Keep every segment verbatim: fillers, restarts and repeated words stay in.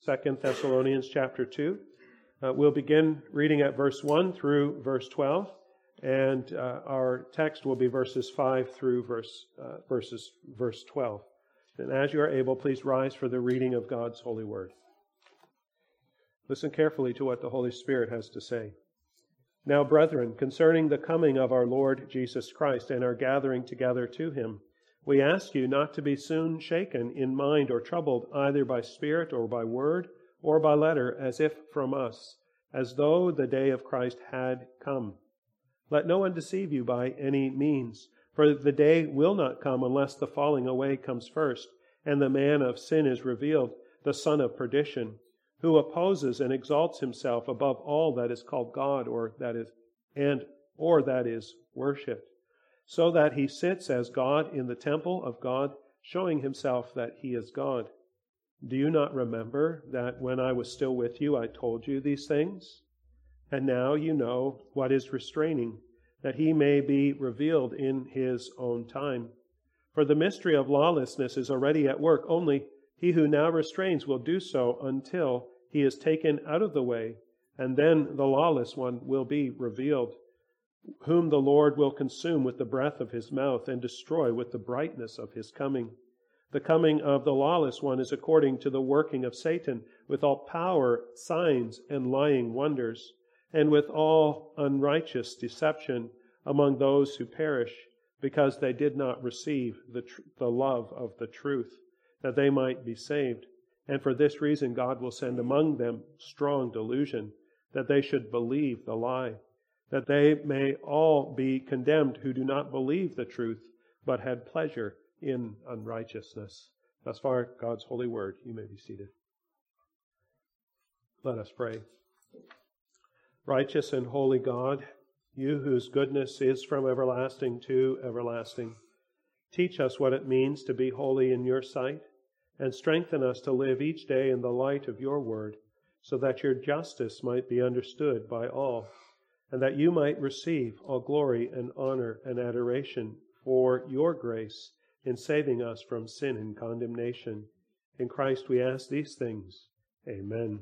Second Thessalonians chapter two. Uh, we'll begin reading at verse one through verse twelve, and uh, our text will be verses five through verse uh, verses verse twelve. And as you are able, please rise for the reading of God's holy word. Listen carefully to what the Holy Spirit has to say. Now, brethren, concerning the coming of our Lord Jesus Christ and our gathering together to him, we ask you not to be soon shaken in mind or troubled either by spirit or by word or by letter, as if from us, as though the day of Christ had come. Let no one deceive you by any means, for the day will not come unless the falling away comes first, and the man of sin is revealed, the son of perdition, who opposes and exalts himself above all that is called God or that is and or that is worshipped, so that he sits as God in the temple of God, showing himself that he is God. Do you not remember that when I was still with you, I told you these things? And now you know what is restraining, that he may be revealed in his own time. For the mystery of lawlessness is already at work, only he who now restrains will do so until he is taken out of the way, and then the lawless one will be revealed, whom the Lord will consume with the breath of his mouth and destroy with the brightness of his coming. The coming of the lawless one is according to the working of Satan, with all power, signs, and lying wonders, and with all unrighteous deception among those who perish, because they did not receive the, tr- the love of the truth, that they might be saved. And for this reason God will send among them strong delusion, that they should believe the lie, that they may all be condemned who do not believe the truth, but had pleasure in unrighteousness. Thus far, God's holy word. You may be seated. Let us pray. Righteous and holy God, you whose goodness is from everlasting to everlasting, teach us what it means to be holy in your sight, and strengthen us to live each day in the light of your word, so that your justice might be understood by all, and that you might receive all glory and honor and adoration for your grace in saving us from sin and condemnation. In Christ we ask these things. Amen.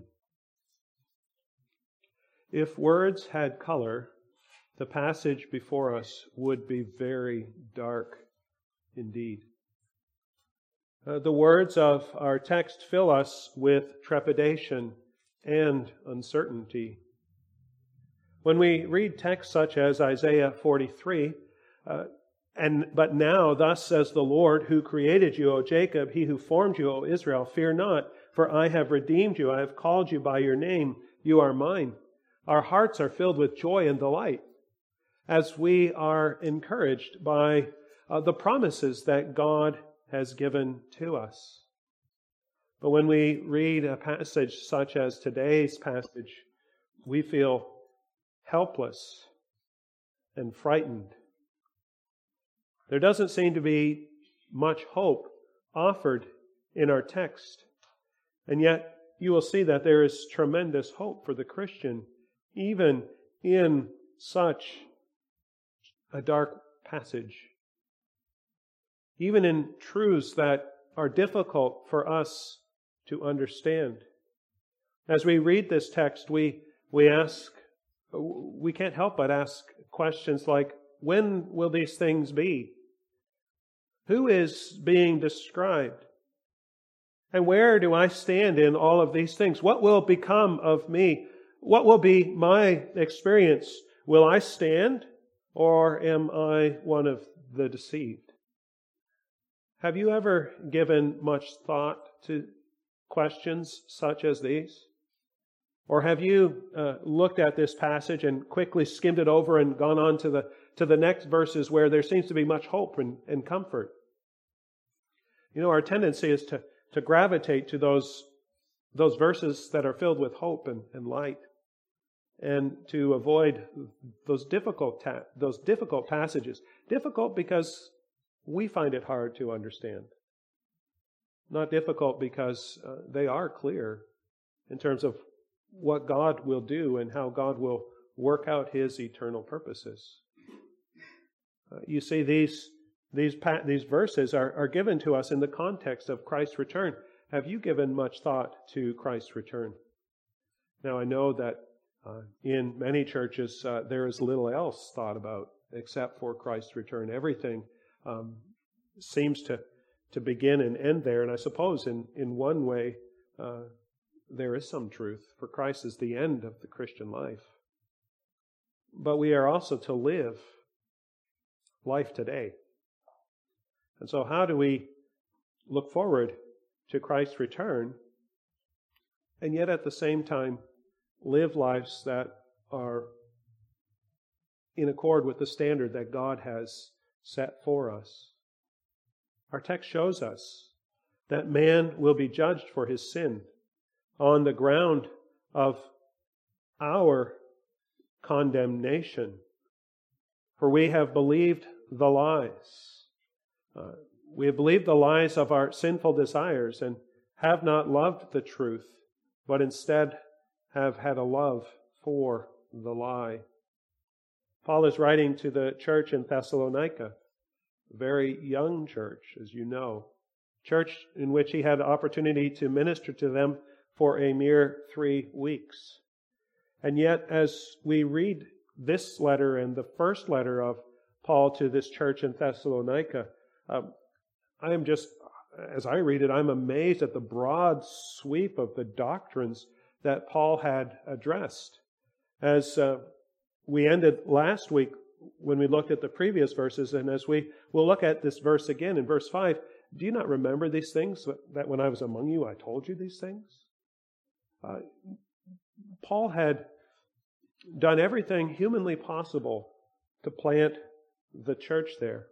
If words had color, the passage before us would be very dark indeed. Uh, the words of our text fill us with trepidation and uncertainty. When we read texts such as Isaiah forty-three, uh, and but now thus says the Lord who created you, O Jacob, he who formed you, O Israel, fear not, for I have redeemed you, I have called you by your name, you are mine. Our hearts are filled with joy and delight as we are encouraged by uh, the promises that God has given to us. But when we read a passage such as today's passage, we feel helpless and frightened. There doesn't seem to be much hope offered in our text. And yet you will see that there is tremendous hope for the Christian, even in such a dark passage. Even in truths that are difficult for us to understand. As we read this text, we we ask, we can't help but ask questions like, when will these things be? Who is being described? And where do I stand in all of these things? What will become of me? What will be my experience? Will I stand, or am I one of the deceived? Have you ever given much thought to questions such as these? Or have you uh, looked at this passage and quickly skimmed it over and gone on to the to the next verses where there seems to be much hope and, and comfort? You know, our tendency is to, to gravitate to those, those verses that are filled with hope and, and light, and to avoid those difficult ta- those difficult passages. Difficult because we find it hard to understand. Not difficult because uh, they are clear in terms of what God will do and how God will work out His eternal purposes. Uh, you see, these these pa- these verses are, are given to us in the context of Christ's return. have you given much thought to Christ's return? Now, I know that uh, in many churches uh, there is little else thought about except for Christ's return. Everything um, seems to, to begin and end there. And I suppose in, in one way uh, there is some truth, for Christ is the end of the Christian life. But we are also to live life today. And so how do we look forward to Christ's return and yet at the same time live lives that are in accord with the standard that God has set for us? Our text shows us that man will be judged for his sin on the ground of our condemnation. For we have believed the lies. Uh, we have believed the lies of our sinful desires and have not loved the truth, but instead have had a love for the lie. Paul is writing to the church in Thessalonica, a very young church, as you know, church in which he had the opportunity to minister to them for a mere three weeks. And yet, as we read this letter and the first letter of Paul to this church in Thessalonica, um, I am just, as I read it, I'm amazed at the broad sweep of the doctrines that Paul had addressed. As uh, we ended last week when we looked at the previous verses, and as we will look at this verse again in verse five, do you not remember these things, that when I was among you I told you these things? Uh, Paul had done everything humanly possible to plant the church there.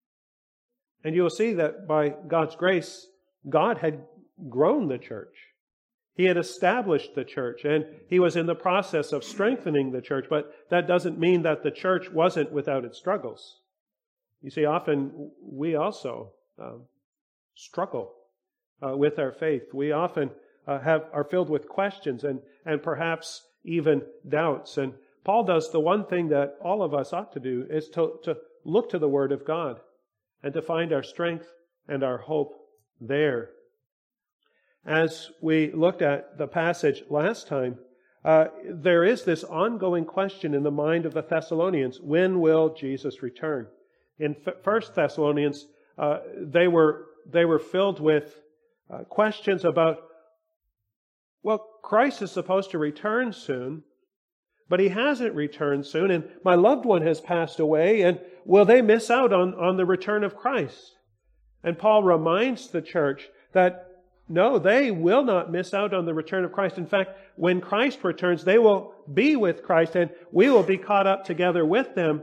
And you will see that by God's grace, God had grown the church. He had established the church, and He was in the process of strengthening the church, but that doesn't mean that the church wasn't without its struggles. You see, often we also uh, struggle uh, with our faith. We often uh, have are filled with questions and, and perhaps even doubts. And Paul does the one thing that all of us ought to do, is to, to look to the Word of God and to find our strength and our hope there. As we looked at the passage last time, uh, there is this ongoing question in the mind of the Thessalonians: when will Jesus return? In First Thessalonians, uh, they were they were filled with uh, questions about, well, Christ is supposed to return soon, but He hasn't returned soon, and my loved one has passed away, and will they miss out on, on the return of Christ? And Paul reminds the church that no, they will not miss out on the return of Christ. In fact, when Christ returns, they will be with Christ, and we will be caught up together with them,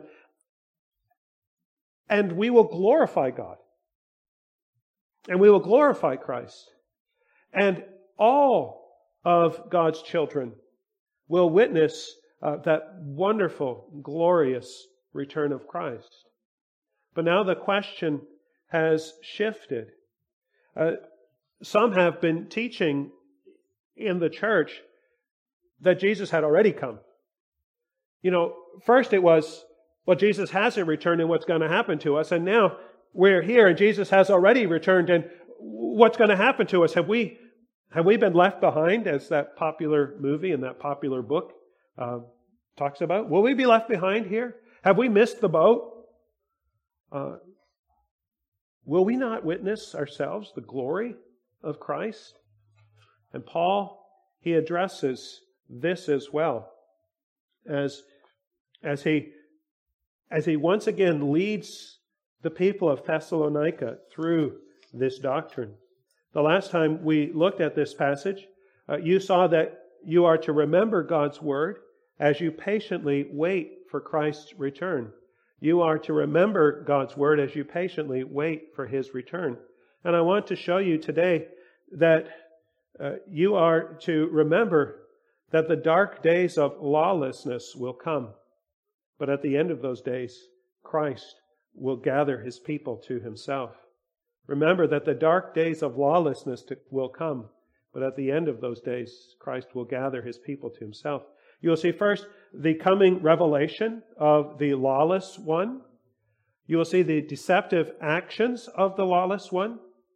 and we will glorify God. And we will glorify Christ. And all of God's children will witness uh, that wonderful, glorious return of Christ. But now the question has shifted. Uh, some have been teaching in the church that Jesus had already come. You know, first it was, well, Jesus hasn't returned and what's going to happen to us? And now we're here and Jesus has already returned, and what's going to happen to us? Have we have we been left behind, as that popular movie and that popular book uh, talks about? Will we be left behind here? Have we missed the boat? Uh, will we not witness ourselves the glory of Christ? And Paul, he addresses this as well, as as he as he once again leads the people of Thessalonica through this doctrine. The last time we looked at this passage, uh, you saw that you are to remember God's word as you patiently wait for Christ's return. You are to remember God's word as you patiently wait for His return. And I want to show you today that uh, you are to remember that the dark days of lawlessness will come. But at the end of those days, Christ will gather His people to Himself. Remember that the dark days of lawlessness to, will come, but at the end of those days, Christ will gather His people to Himself. You will see first the coming revelation of the lawless one. You will see the deceptive actions of the lawless one.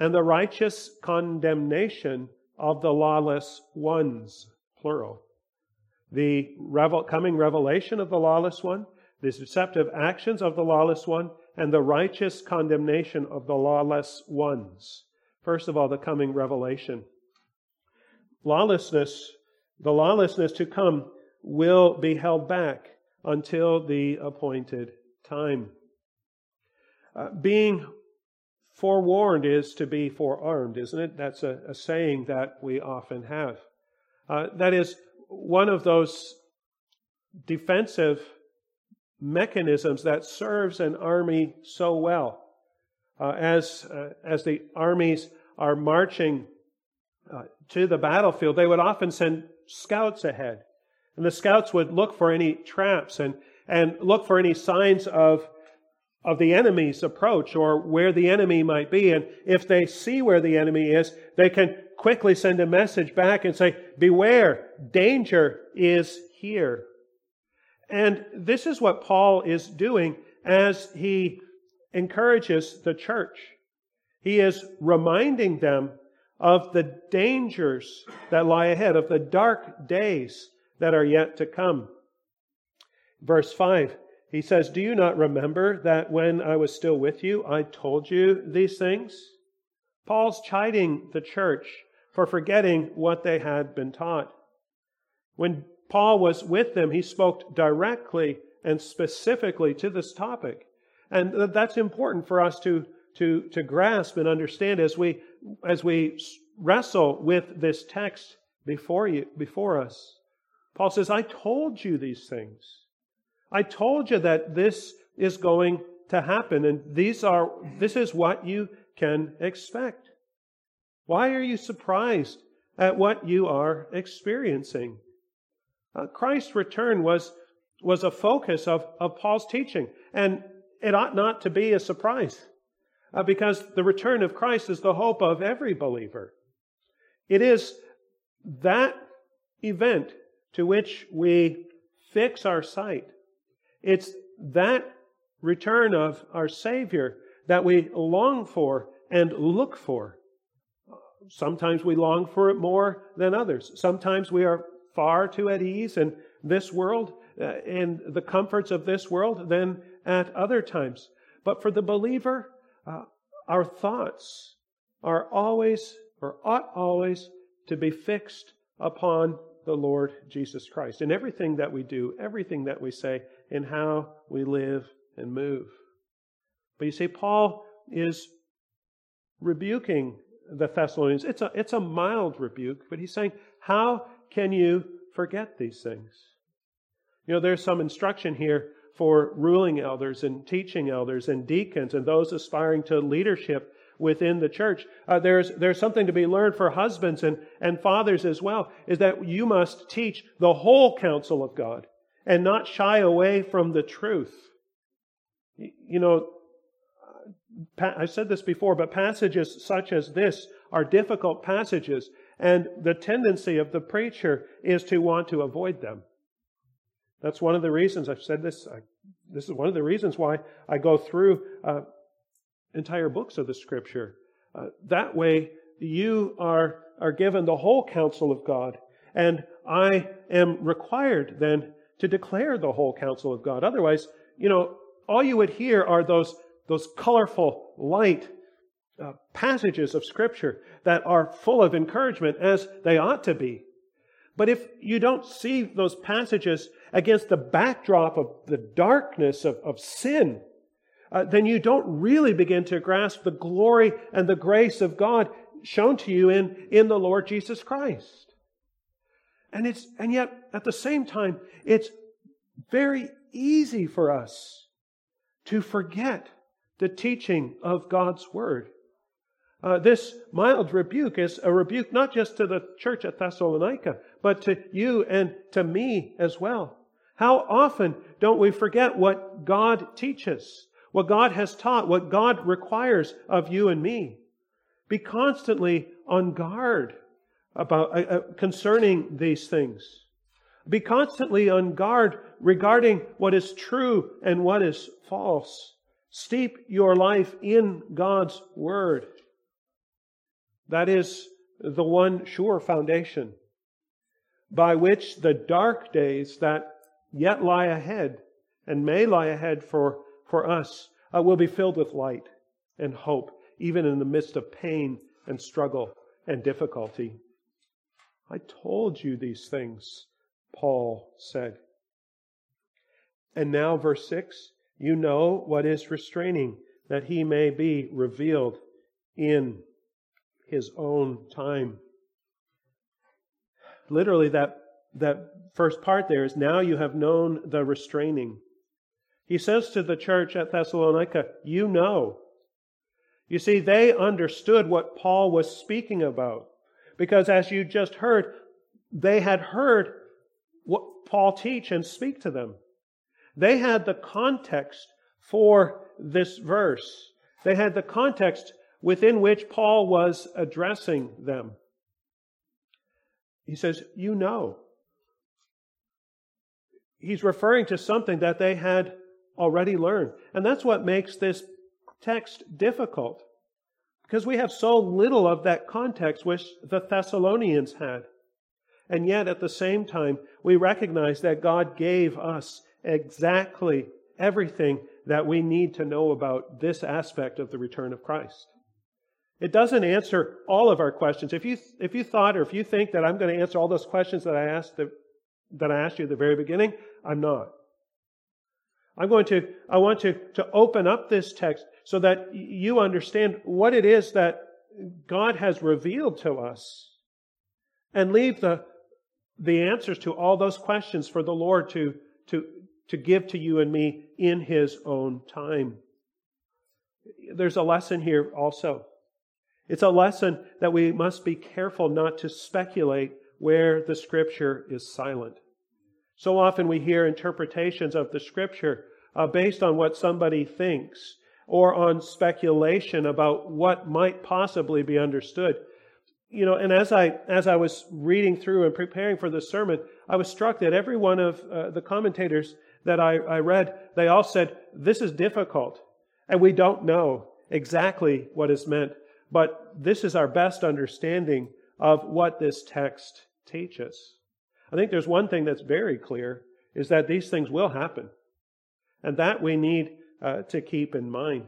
and the righteous condemnation of the lawless ones, plural. The revel- coming revelation of the lawless one, the deceptive actions of the lawless one, and the righteous condemnation of the lawless ones. First of all, the coming revelation. Lawlessness, the lawlessness to come will be held back until the appointed time. Uh, being forewarned is to be forearmed, isn't it? That's a, a saying that we often have. Uh, that is one of those defensive mechanisms that serves an army so well. Uh, as uh, as the armies are marching uh, to the battlefield, they would often send scouts ahead. And the scouts would look for any traps and, and look for any signs of, of the enemy's approach or where the enemy might be. And if they see where the enemy is, they can quickly send a message back and say, beware, danger is here. And this is what Paul is doing as he encourages the church. He is reminding them of the dangers that lie ahead, of the dark days that are yet to come. Verse five, he says, do you not remember that when I was still with you, I told you these things? Paul's chiding the church for forgetting what they had been taught. When Paul was with them, he spoke directly and specifically to this topic. And that's important for us to, to, to grasp and understand as we, as we wrestle with this text before you, before us. Paul says, I told you these things. I told you that this is going to happen, and these are, this is what you can expect. Why are you surprised at what you are experiencing? Uh, Christ's return was, was a focus of, of Paul's teaching, and it ought not to be a surprise, uh, because the return of Christ is the hope of every believer. It is that event to which we fix our sight. It's that return of our Savior that we long for and look for. Sometimes we long for it more than others. Sometimes we are far too at ease in this world, uh, in the comforts of this world, than at other times. But for the believer, uh, our thoughts are always, or ought always, to be fixed upon the Lord Jesus Christ in everything that we do, everything that we say, and how we live and move. But you see, Paul is rebuking the Thessalonians. It's a, it's a mild rebuke, but he's saying, how can you forget these things? You know, there's some instruction here for ruling elders and teaching elders and deacons and those aspiring to leadership within the church. Uh, there's there's something to be learned for husbands and, and fathers as well, is that you must teach the whole counsel of God and not shy away from the truth. You know, I've said this before, but passages such as this are difficult passages, and the tendency of the preacher is to want to avoid them. That's one of the reasons, I've said this, I, this is one of the reasons why I go through uh, entire books of the Scripture. Uh, that way, you are, are given the whole counsel of God, and I am required then to declare the whole counsel of God. Otherwise, you know, all you would hear are those, those colorful, light uh, passages of Scripture that are full of encouragement, as they ought to be. But if you don't see those passages against the backdrop of the darkness of, of sin, uh, then you don't really begin to grasp the glory and the grace of God shown to you in, in the Lord Jesus Christ. And it's and yet, at the same time, it's very easy for us to forget the teaching of God's Word. Uh, this mild rebuke is a rebuke not just to the church at Thessalonica, but to you and to me as well. How often don't we forget what God teaches, what God has taught, what God requires of you and me? Be constantly on guard about uh, uh, concerning these things. Be constantly on guard regarding what is true and what is false. Steep your life in God's Word. That is the one sure foundation by which the dark days that yet lie ahead and may lie ahead for, for us uh, will be filled with light and hope, even in the midst of pain and struggle and difficulty. I told you these things, Paul said. And now, verse six, you know what is restraining, that he may be revealed in his own time. Literally, that, that first part there is, now you have known the restraining. He says to the church at Thessalonica, you know. You see, they understood what Paul was speaking about. Because as you just heard, they had heard what Paul teach and speak to them. They had the context for this verse. They had the context within which Paul was addressing them. He says, you know. He's referring to something that they had already learned. And that's what makes this text difficult. Because we have so little of that context which the Thessalonians had. And yet at the same time, we recognize that God gave us exactly everything that we need to know about this aspect of the return of Christ. It doesn't answer all of our questions. If you if you thought or if you think that I'm going to answer all those questions that I asked the, that I asked you at the very beginning, I'm not. I'm going to I want to to open up this text so that you understand what it is that God has revealed to us, and leave the the answers to all those questions for the Lord to to to give to you and me in His own time. There's a lesson here also. It's a lesson that we must be careful not to speculate where the Scripture is silent. So often we hear interpretations of the Scripture uh, based on what somebody thinks or on speculation about what might possibly be understood. You know, and as I as I was reading through and preparing for this sermon, I was struck that every one of uh, the commentators that I, I read, they all said, this is difficult, and we don't know exactly what is meant. But this is our best understanding of what this text teaches. I think there's one thing that's very clear, is that these things will happen. And that we need uh, to keep in mind.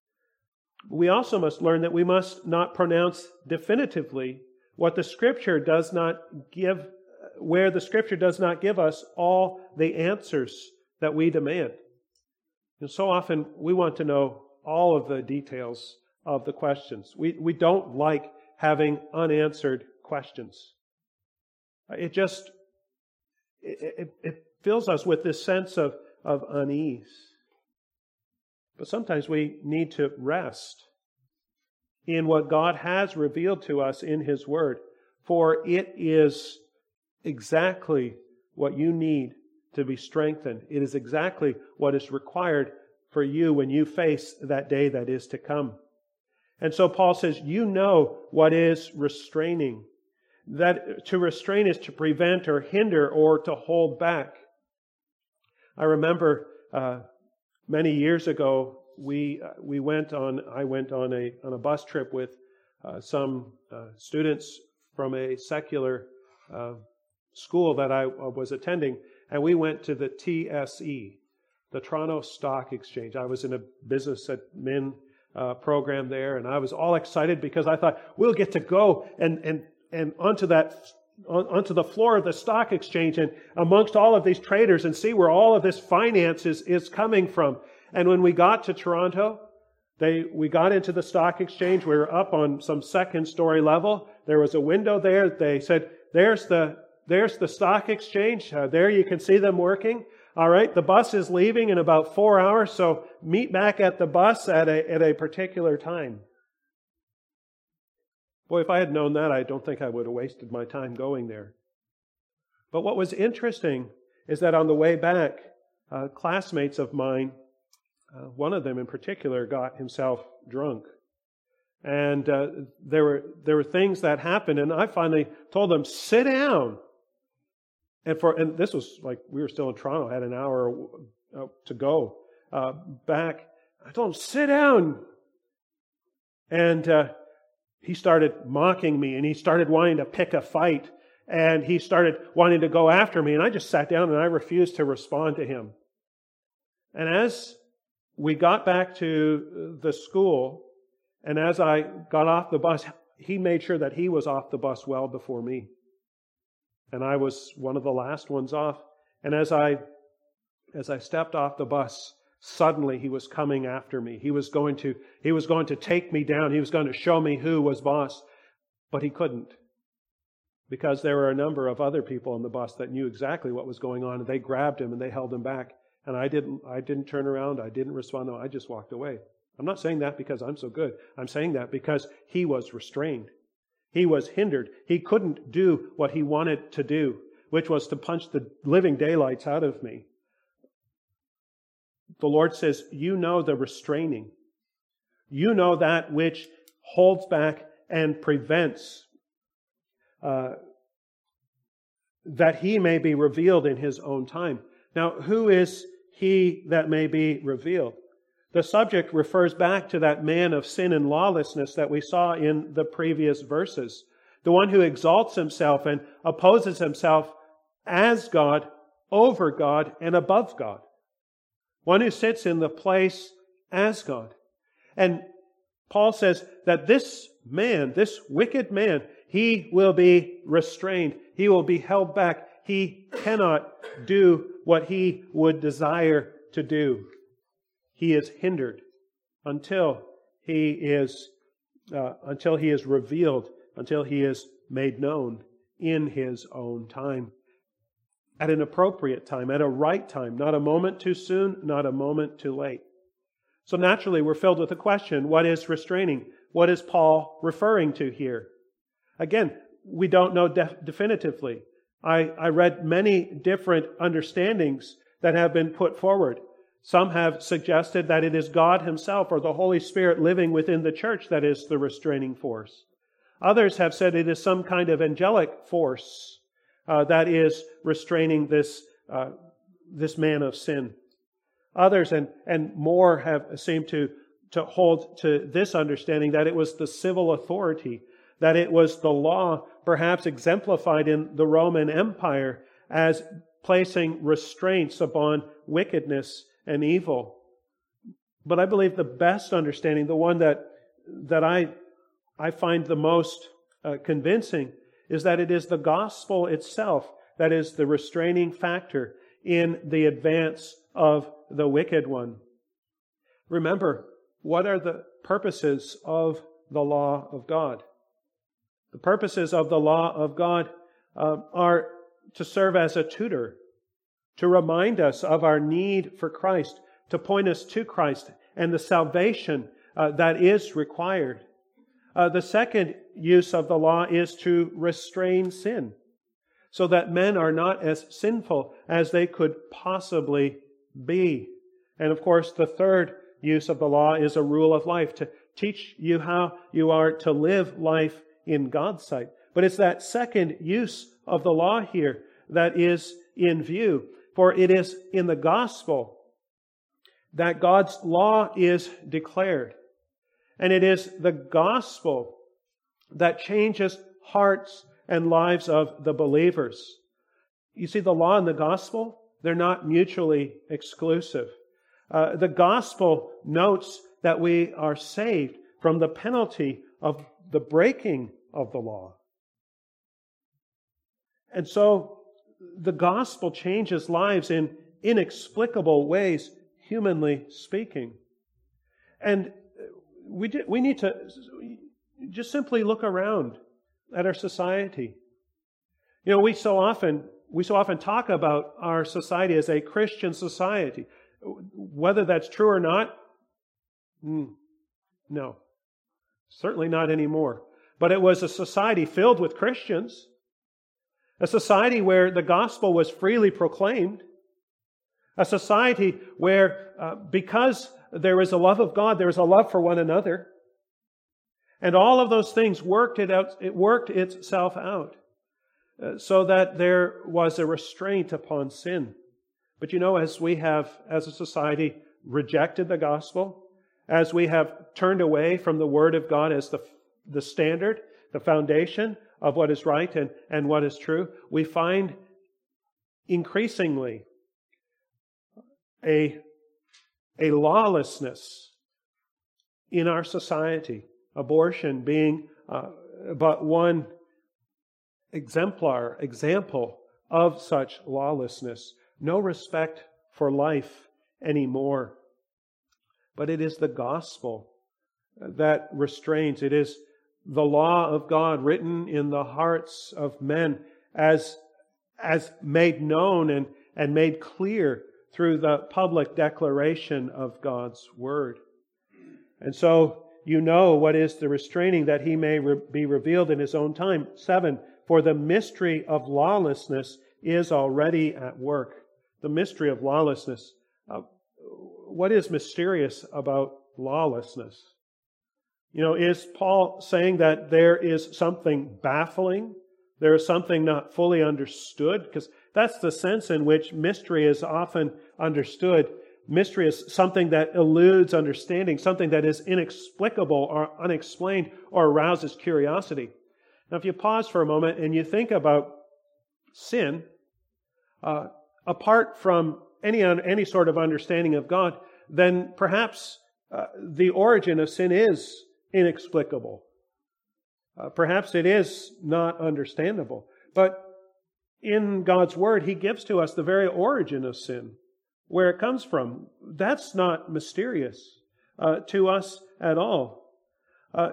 We also must learn that we must not pronounce definitively what the Scripture does not give, where the Scripture does not give us all the answers that we demand. And so often we want to know all of the details of the questions. We we don't like having unanswered questions. It just it, it, it fills us with this sense of, of unease. But sometimes we need to rest in what God has revealed to us in His Word, for it is exactly what you need to be strengthened. It is exactly what is required for you when you face that day that is to come. And so Paul says, you know what is restraining. That to restrain is to prevent or hinder or to hold back. I remember uh, many years ago, we uh, we went on. I went on a on a bus trip with uh, some uh, students from a secular uh, school that I was attending, and we went to the T S E, the Toronto Stock Exchange. I was in a business admin Uh, program there, and I was all excited because I thought we'll get to go and and and onto that on, onto the floor of the stock exchange and amongst all of these traders and see where all of this finance is, is coming from. And when we got to Toronto, they we got into the stock exchange. We were up on some second story level. There was a window there. They said, "There's the there's the stock exchange. Uh, there you can see them working." All right, the bus is leaving in about four hours, so meet back at the bus at a at a particular time. Boy, if I had known that, I don't think I would have wasted my time going there. But what was interesting is that on the way back, uh, classmates of mine, uh, one of them in particular, got himself drunk. And uh, there were there were things that happened, and I finally told them, sit down. And for and this was like we were still in Toronto, had an hour to go uh, back. I told him, sit down. And uh, he started mocking me, and he started wanting to pick a fight, and he started wanting to go after me, and I just sat down and I refused to respond to him. And as we got back to the school, and as I got off the bus, he made sure that he was off the bus well before me. And I was one of the last ones off. And as I as I stepped off the bus, suddenly he was coming after me. He was going to he was going to take me down. He was going to show me who was boss. But he couldn't. Because there were a number of other people on the bus that knew exactly what was going on, and they grabbed him and they held him back. And I didn't I didn't turn around, I didn't respond, no, I just walked away. I'm not saying that because I'm so good. I'm saying that because he was restrained. He was hindered. He couldn't do what he wanted to do, which was to punch the living daylights out of me. The Lord says, you know the restraining. You know that which holds back and prevents uh, that he may be revealed in his own time. Now, who is he that may be revealed? The subject refers back to that man of sin and lawlessness that we saw in the previous verses. The one who exalts himself and opposes himself as God, over God, and above God. One who sits in the place as God. And Paul says that this man, this wicked man, he will be restrained. He will be held back. He cannot do what he would desire to do. He is hindered until he is uh, until he is revealed, until he is made known in his own time. At an appropriate time, at a right time, not a moment too soon, not a moment too late. So naturally, we're filled with the question, what is restraining? What is Paul referring to here? Again, we don't know def- definitively. I, I read many different understandings that have been put forward. Some have suggested that it is God Himself or the Holy Spirit living within the church that is the restraining force. Others have said it is some kind of angelic force uh, that is restraining this uh, this man of sin. Others and, and more have seemed to, to hold to this understanding that it was the civil authority, that it was the law, perhaps exemplified in the Roman Empire as placing restraints upon wickedness and evil. But I believe the best understanding, the one that that I I find the most uh, convincing, is that it is the gospel itself that is the restraining factor in the advance of the wicked one. Remember, what are the purposes of the law of God? The purposes of the law of God uh, are to serve as a tutor, to remind us of our need for Christ, to point us to Christ and the salvation uh, that is required. Uh, the second use of the law is to restrain sin, so that men are not as sinful as they could possibly be. And of course, the third use of the law is a rule of life, to teach you how you are to live life in God's sight. But it's that second use of the law here that is in view. For it is in the gospel that God's law is declared. And it is the gospel that changes hearts and lives of the believers. You see, the law and the gospel, they're not mutually exclusive. Uh, the gospel notes that we are saved from the penalty of the breaking of the law. And so the gospel changes lives in inexplicable ways, humanly speaking. And we do, we need to just simply look around at our society. You know, we so often we so often talk about our society as a Christian society. Whether that's true or not, no, certainly not anymore. But it was a society filled with Christians, a society where the gospel was freely proclaimed, a society where uh, because there is a love of God, there is a love for one another, and all of those things worked it out. It worked itself out, uh, so that there was a restraint upon sin. But you know, as we have, as a society, rejected the gospel, as we have turned away from the Word of God as the the standard, the foundation of what is right and, and what is true, we find increasingly a, a lawlessness in our society. Abortion being uh, but one exemplar, example of such lawlessness. No respect for life anymore. But it is the gospel that restrains. It is the law of God written in the hearts of men as, as made known and, and made clear through the public declaration of God's Word. And so you know what is the restraining, that He may re- be revealed in His own time. Seven, for the mystery of lawlessness is already at work. The mystery of lawlessness. Uh, what is mysterious about lawlessness? You know, is Paul saying that there is something baffling? There is something not fully understood? Because that's the sense in which mystery is often understood. Mystery is something that eludes understanding, something that is inexplicable or unexplained or arouses curiosity. Now, if you pause for a moment and you think about sin, uh, apart from any any sort of understanding of God, then perhaps uh, the origin of sin is inexplicable. Uh, perhaps it is not understandable. But in God's Word, He gives to us the very origin of sin, where it comes from. That's not mysterious uh, to us at all. Uh,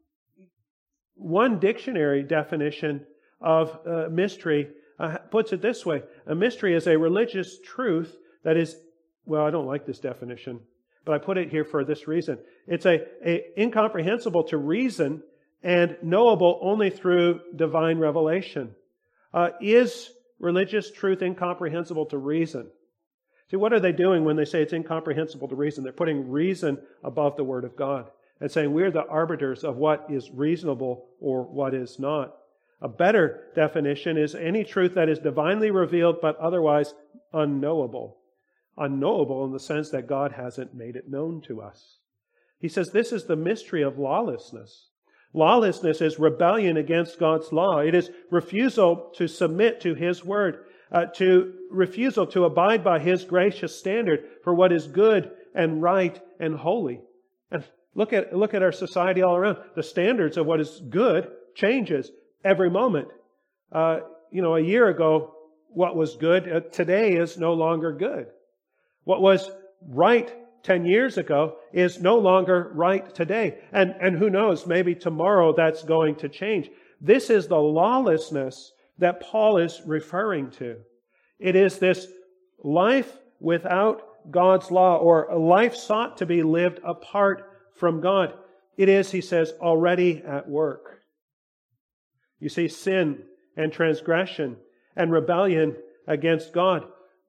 one dictionary definition of uh, mystery uh, puts it this way. A mystery is a religious truth that is, well, I don't like this definition, but I put it here for this reason. It's a, a incomprehensible to reason and knowable only through divine revelation. Uh, is religious truth incomprehensible to reason? See, what are they doing when they say it's incomprehensible to reason? They're putting reason above the Word of God and saying we're the arbiters of what is reasonable or what is not. A better definition is any truth that is divinely revealed but otherwise unknowable. Unknowable in the sense that God hasn't made it known to us. He says this is the mystery of lawlessness. Lawlessness is rebellion against God's law. It is refusal to submit to His Word, uh, to refusal to abide by His gracious standard for what is good and right and holy. And look at look at our society all around. The standards of what is good changes every moment. Uh, you know, a year ago, what was good uh, today is no longer good. What was right ten years ago is no longer right today. And, and who knows, maybe tomorrow that's going to change. This is the lawlessness that Paul is referring to. It is this life without God's law, or a life sought to be lived apart from God. It is, he says, already at work. You see, sin and transgression and rebellion against God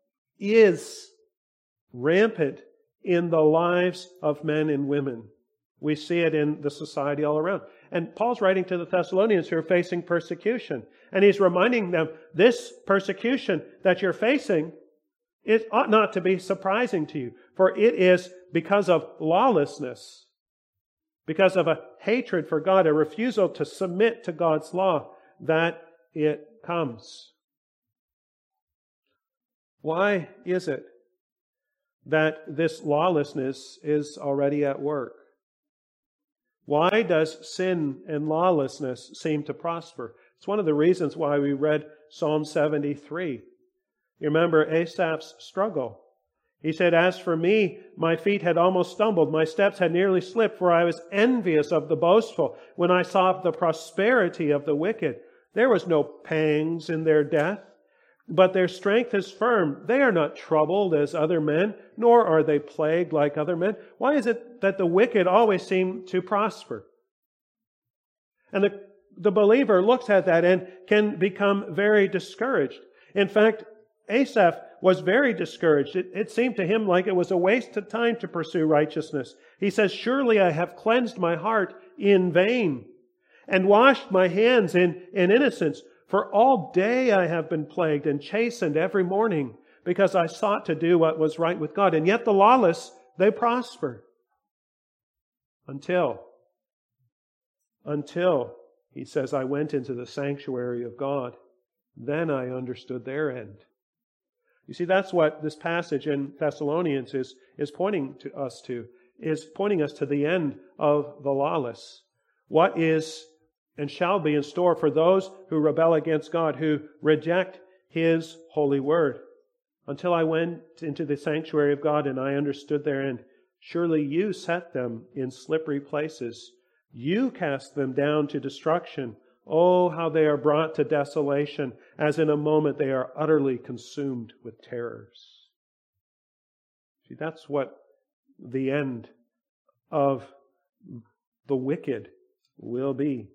is rampant in the lives of men and women. We see it in the society all around. And Paul's writing to the Thessalonians who are facing persecution. And he's reminding them, this persecution that you're facing, it ought not to be surprising to you. For it is because of lawlessness, because of a hatred for God, a refusal to submit to God's law, that it comes. Why is it that this lawlessness is already at work? Why does sin and lawlessness seem to prosper? It's one of the reasons why we read Psalm seventy-three. You remember Asaph's struggle. He said, as for me, my feet had almost stumbled. My steps had nearly slipped, for I was envious of the boastful when I saw the prosperity of the wicked. There was no pangs in their death, but their strength is firm. They are not troubled as other men, nor are they plagued like other men. Why is it that the wicked always seem to prosper? And the, the believer looks at that and can become very discouraged. In fact, Asaph was very discouraged. It, it seemed to him like it was a waste of time to pursue righteousness. He says, surely I have cleansed my heart in vain and washed my hands in, in innocence. For all day I have been plagued and chastened every morning because I sought to do what was right with God. And yet the lawless, they prosper. Until until, he says, I went into the sanctuary of God. Then I understood their end. You see, that's what this passage in Thessalonians is, is pointing to us to, is pointing us to the end of the lawless. What is and shall be in store for those who rebel against God, who reject His holy word. Until I went into the sanctuary of God and I understood their end. Surely you set them in slippery places. You cast them down to destruction. Oh, how they are brought to desolation, as in a moment they are utterly consumed with terrors. See, that's what the end of the wicked will be.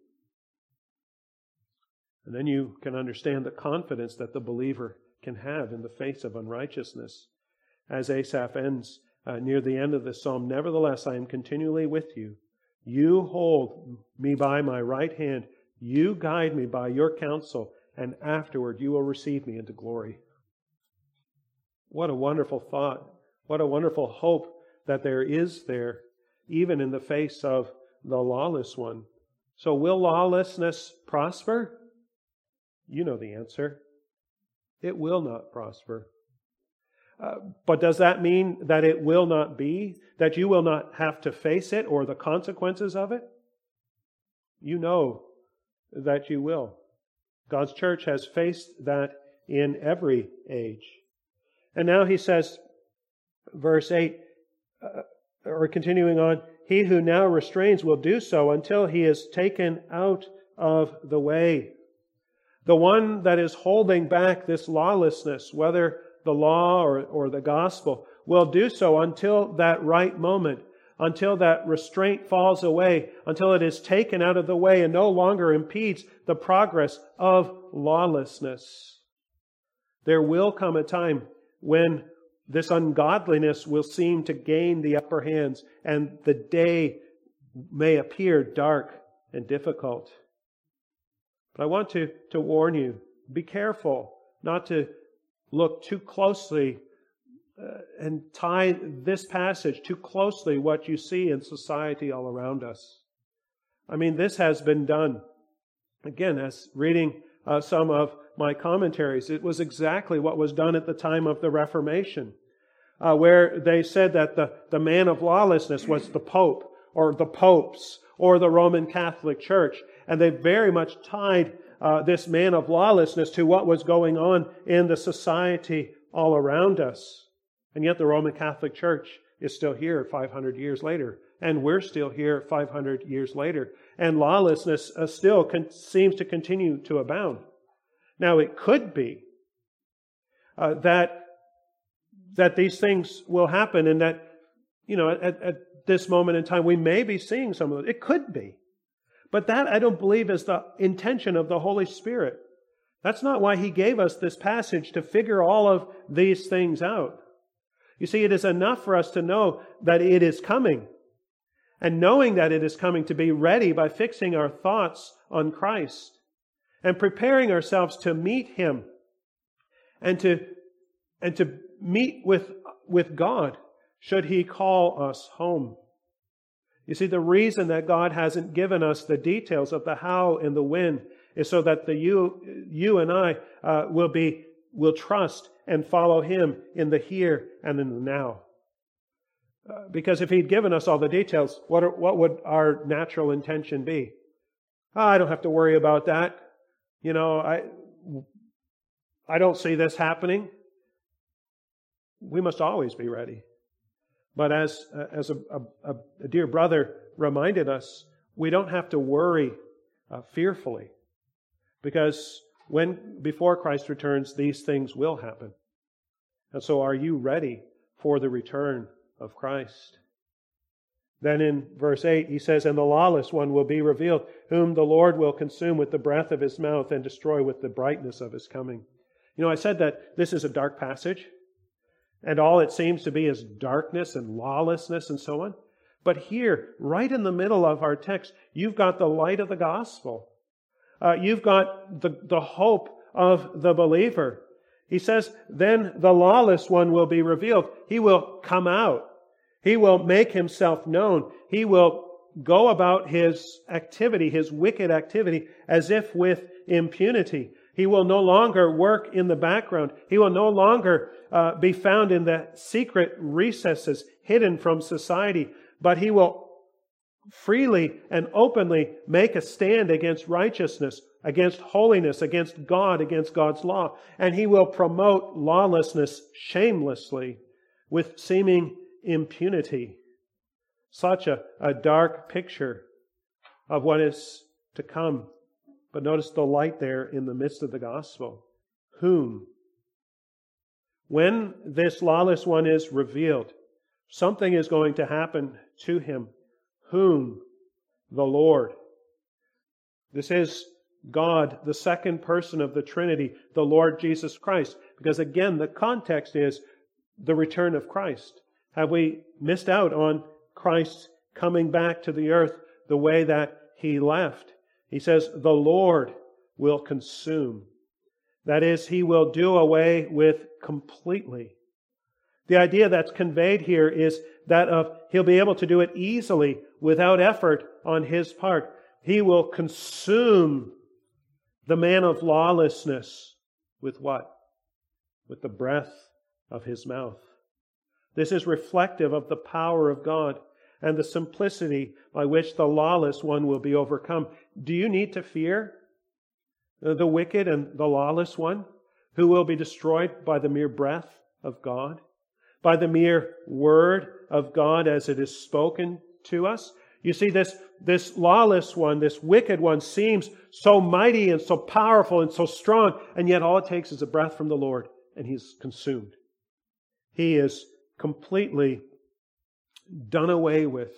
And then you can understand the confidence that the believer can have in the face of unrighteousness. As Asaph ends uh, near the end of the psalm, nevertheless, I am continually with you. You hold me by my right hand. You guide me by your counsel, and afterward you will receive me into glory. What a wonderful thought. What a wonderful hope that there is there, even in the face of the lawless one. So will lawlessness prosper? You know the answer. It will not prosper. Uh, but does that mean that it will not be? That you will not have to face it or the consequences of it? You know that you will. God's church has faced that in every age. And now he says, verse eight, uh, or continuing on, he who now restrains will do so until he is taken out of the way. The one that is holding back this lawlessness, whether the law or, or the gospel, will do so until that right moment, until that restraint falls away, until it is taken out of the way and no longer impedes the progress of lawlessness. There will come a time when this ungodliness will seem to gain the upper hands and the day may appear dark and difficult. But I want to, to warn you, be careful not to look too closely uh, and tie this passage too closely what you see in society all around us. I mean, this has been done. Again, as reading uh, some of my commentaries, it was exactly what was done at the time of the Reformation, uh, where they said that the, the man of lawlessness was the Pope, or the popes, or the Roman Catholic Church. And they very much tied uh, this man of lawlessness to what was going on in the society all around us. And yet the Roman Catholic Church is still here five hundred years later. And we're still here five hundred years later. And lawlessness uh, still con- seems to continue to abound. Now it could be uh, that, that these things will happen and that, you know, at, at this moment in time we may be seeing some of it. It could be. But that, I don't believe, is the intention of the Holy Spirit. That's not why He gave us this passage, to figure all of these things out. You see, it is enough for us to know that it is coming. And knowing that it is coming, to be ready by fixing our thoughts on Christ and preparing ourselves to meet Him and to, and to meet with, with God should He call us home. You see, the reason that God hasn't given us the details of the how and the when is so that the you, you and I uh, will be will trust and follow Him in the here and in the now. Uh, because if He'd given us all the details, what are, what would our natural intention be? Oh, I don't have to worry about that. You know, I I don't see this happening. We must always be ready. But as, uh, as a, a, a dear brother reminded us, we don't have to worry uh, fearfully. Because when before Christ returns, these things will happen. And so are you ready for the return of Christ? Then in verse eight, he says, and the lawless one will be revealed, whom the Lord will consume with the breath of His mouth and destroy with the brightness of His coming. You know, I said that this is a dark passage. And all it seems to be is darkness and lawlessness and so on. But here, right in the middle of our text, you've got the light of the gospel. Uh, you've got the, the hope of the believer. He says, then the lawless one will be revealed. He will come out. He will make himself known. He will go about his activity, his wicked activity, as if with impunity. He will no longer work in the background. He will no longer uh, be found in the secret recesses, hidden from society, but he will freely and openly make a stand against righteousness, against holiness, against God, against God's law. And he will promote lawlessness shamelessly with seeming impunity. Such a, a dark picture of what is to come. But notice the light there in the midst of the gospel. Whom? When this lawless one is revealed, something is going to happen to him. Whom? The Lord. This is God, the second person of the Trinity, the Lord Jesus Christ. Because again, the context is the return of Christ. Have we missed out on Christ coming back to the earth the way that He left? He says, the Lord will consume. That is, He will do away with completely. The idea that's conveyed here is that of He'll be able to do it easily without effort on His part. He will consume the man of lawlessness with what? With the breath of His mouth. This is reflective of the power of God and the simplicity by which the lawless one will be overcome. Do you need to fear the wicked and the lawless one who will be destroyed by the mere breath of God? By the mere word of God as it is spoken to us? You see, this, this lawless one, this wicked one, seems so mighty and so powerful and so strong, and yet all it takes is a breath from the Lord, and he's consumed. He is completely done away with.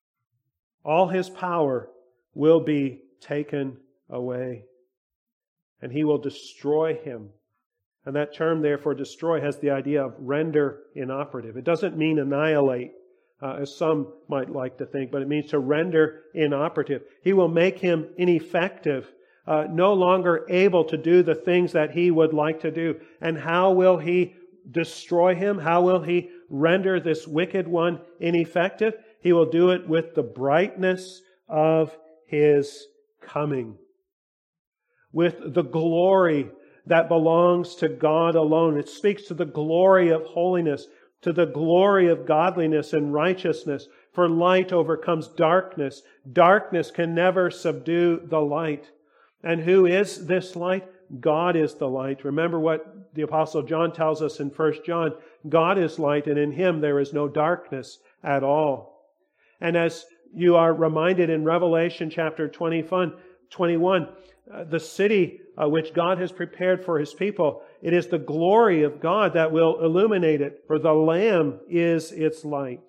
All his power will be taken away, and he will destroy him. And that term, therefore, destroy, has the idea of render inoperative. It doesn't mean annihilate, uh, as some might like to think, but it means to render inoperative. He will make him ineffective, uh, no longer able to do the things that he would like to do. And how will he destroy him? How will he render this wicked one ineffective? He will do it with the brightness of his coming, with the glory that belongs to God alone. It speaks to the glory of holiness, to the glory of godliness and righteousness. For light overcomes darkness. Darkness can never subdue the light. And who is this light? God is the light. Remember what the Apostle John tells us in First John. God is light, and in Him there is no darkness at all. And as you are reminded in Revelation chapter twenty-one, uh, the city uh, which God has prepared for His people, it is the glory of God that will illuminate it, for the Lamb is its light.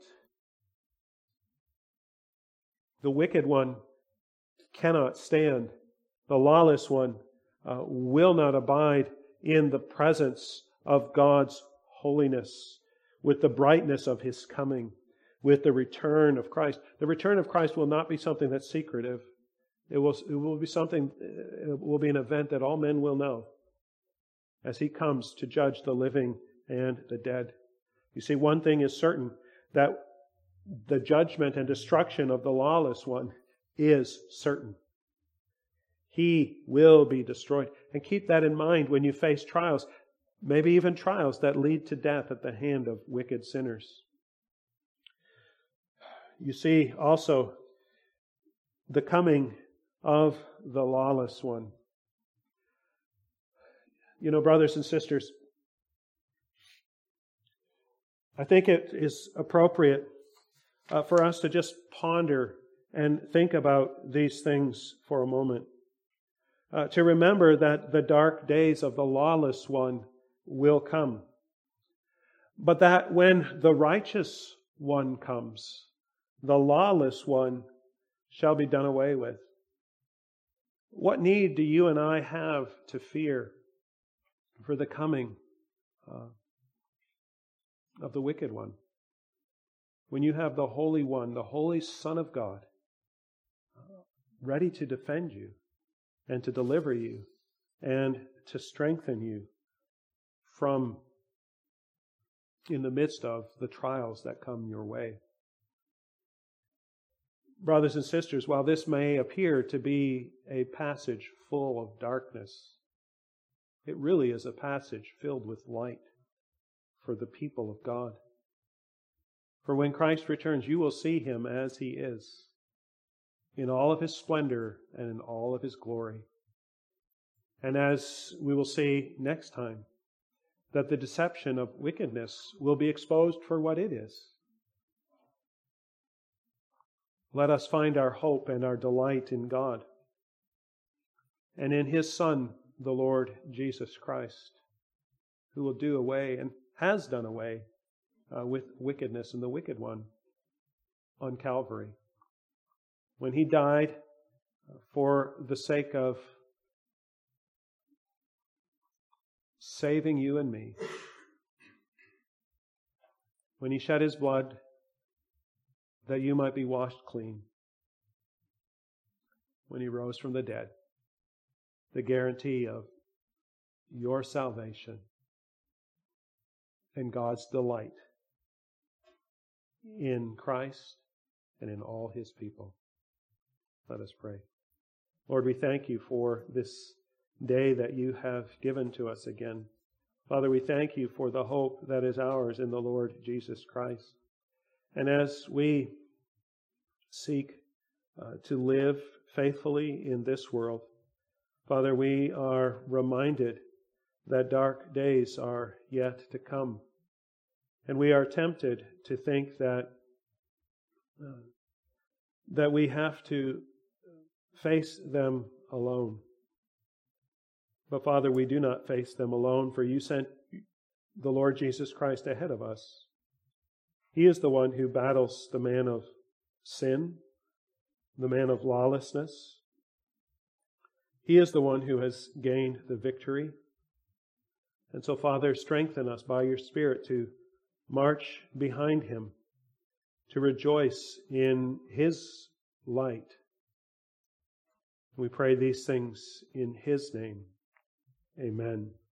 The wicked one cannot stand. The lawless one uh, will not abide in the presence of God's holiness, with the brightness of His coming, with the return of Christ. The return of Christ will not be something that's secretive. It will, it will be something, it will be an event that all men will know as He comes to judge the living and the dead. You see, one thing is certain, that the judgment and destruction of the lawless one is certain. He will be destroyed. And keep that in mind when you face trials, maybe even trials that lead to death at the hand of wicked sinners. You see also the coming of the lawless one. You know, brothers and sisters, I think it is appropriate uh, for us to just ponder and think about these things for a moment. Uh, to remember that the dark days of the lawless one will come. But that when the righteous one comes, the lawless one shall be done away with. What need do you and I have to fear for the coming uh, of the wicked one? When you have the Holy One, the Holy Son of God, uh, ready to defend you and to deliver you and to strengthen you from in the midst of the trials that come your way. brothers and sisters, while this may appear to be a passage full of darkness, it really is a passage filled with light for the people of God. For when Christ returns, you will see Him as He is, in all of His splendor and in all of His glory. And as we will see next time, that the deception of wickedness will be exposed for what it is. Let us find our hope and our delight in God and in His Son, the Lord Jesus Christ, who will do away and has done away uh, with wickedness and the wicked one on Calvary. When He died for the sake of saving you and me, when He shed His blood that you might be washed clean, when He rose from the dead, the guarantee of your salvation and God's delight in Christ and in all His people. Let us pray. Lord, we thank You for this day that You have given to us again. Father, we thank You for the hope that is ours in the Lord Jesus Christ. And as we seek uh, to live faithfully in this world, Father, we are reminded that dark days are yet to come. And we are tempted to think that uh, that we have to face them alone. But Father, we do not face them alone, for You sent the Lord Jesus Christ ahead of us. He is the one who battles the man of sin, the man of lawlessness. He is the one who has gained the victory. And so, Father, strengthen us by Your Spirit to march behind Him, to rejoice in His light. We pray these things in His name. Amen.